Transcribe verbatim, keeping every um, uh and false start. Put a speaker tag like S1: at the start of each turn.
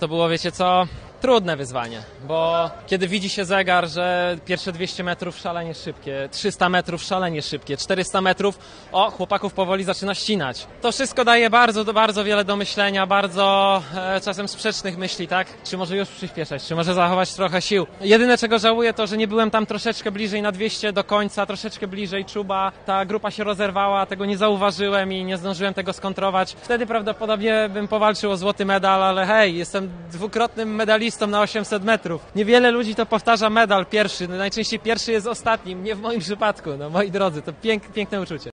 S1: To było, wiecie co, trudne wyzwanie, bo kiedy widzi się zegar, że pierwsze dwieście metrów szalenie szybkie, trzysta metrów szalenie szybkie, czterysta metrów, o, chłopaków powoli zaczyna ścinać. To wszystko daje bardzo, bardzo wiele do myślenia, bardzo e, czasem sprzecznych myśli, tak? Czy może już przyspieszać, czy może zachować trochę sił. Jedyne, czego żałuję, to, że nie byłem tam troszeczkę bliżej na dwieście do końca, troszeczkę bliżej czuba. Ta grupa się rozerwała, tego nie zauważyłem i nie zdążyłem tego skontrować. Wtedy prawdopodobnie bym powalczył o złoty medal, ale hej, jestem dwukrotnym medalistą na osiemset metrów. Niewiele ludzi to powtarza medal pierwszy, no najczęściej pierwszy jest ostatnim, nie w moim przypadku, no moi drodzy, to pięk, piękne uczucie.